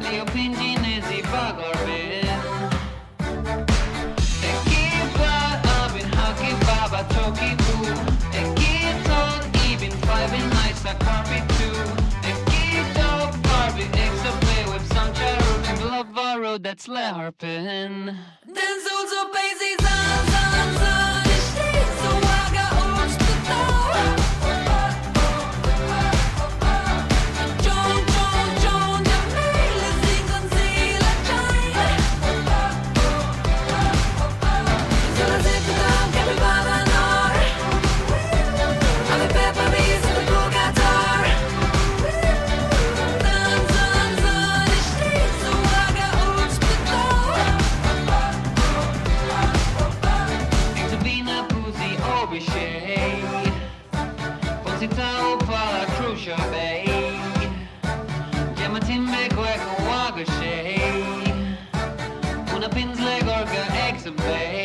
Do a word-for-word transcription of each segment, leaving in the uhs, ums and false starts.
Io pinginesi bagarbin E kipa abin haki baba toki boo E kiton ibin five in nights a carpet too E kito Barbie extra play with some charut And love road that's le harpin Den so basic zan zan zan So I got urge to throw Una pinsle gorga exabay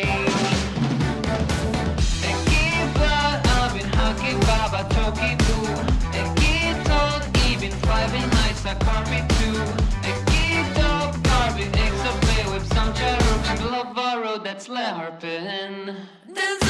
E kipa abin haki baba toki boo E kiton ibin five in nights a carpet too E kito Barbie exabay with some cherub And love road that's le harpin